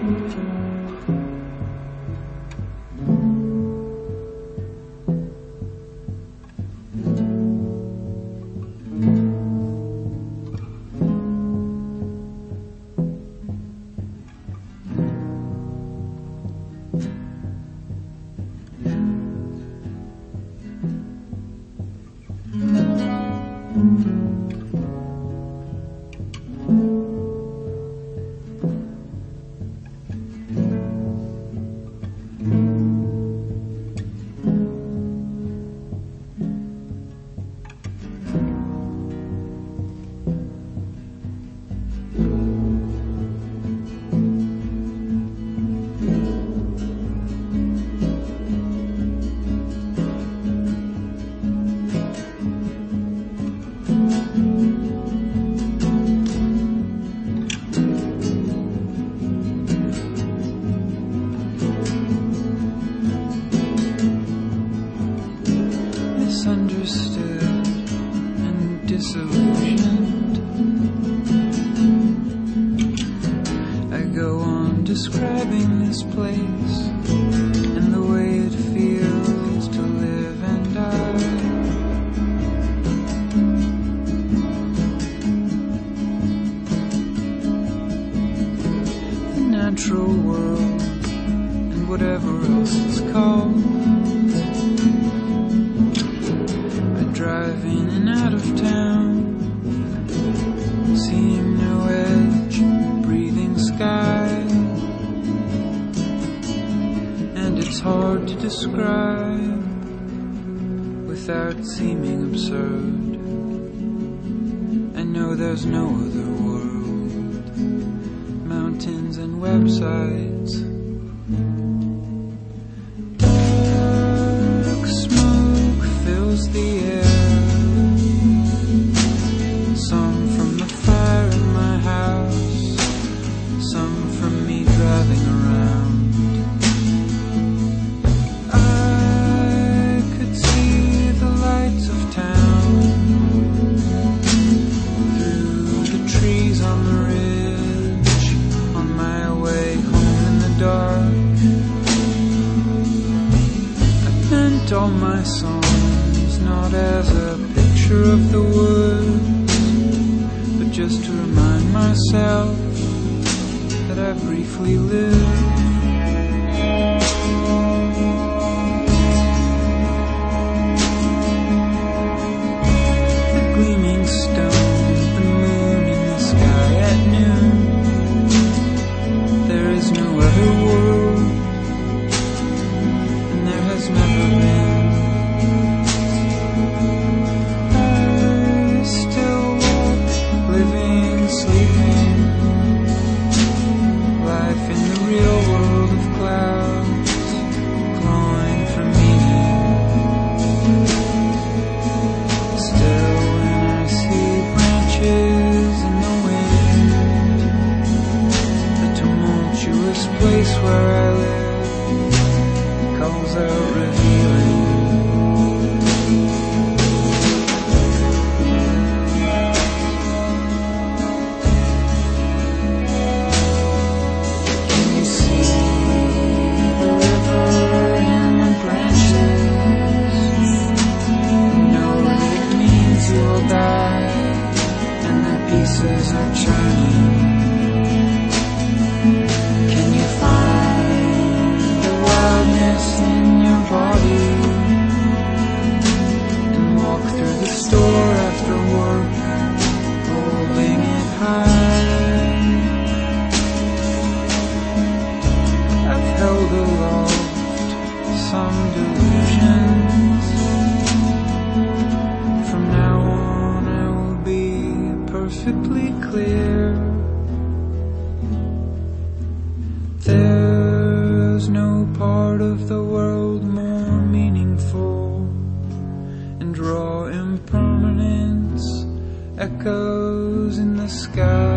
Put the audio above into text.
Misunderstood and disillusioned, I go on describing this place and the way it feels to live and die. The natural world and whatever else it's called. Drive in and out of town, seeing no edge, breathing sky, and it's hard to describe without seeming absurd. I know there's no other world, mountains and websites. Dark smoke fills the air. Driving around, I could see the lights of town through the trees on the ridge on my way home in the dark. I meant all my songs not as a picture of the woods, but just to remind myself that I briefly lived. The gleaming stone, the moon in the sky at noon. There is no other world, and there has never been. I still walk, living, sleeping, life in the real world of clouds, clawing for meaning. Still when I see branches in the wind, the tumultuous place where I live calls out revealing. Pieces are churning. Can you find the wildness in your body and walk through the store after work, holding it high? I've held aloft some delusions. From now on I will be perfectly clear. There's no part of the world more meaningful, and raw impermanence echoes in the sky.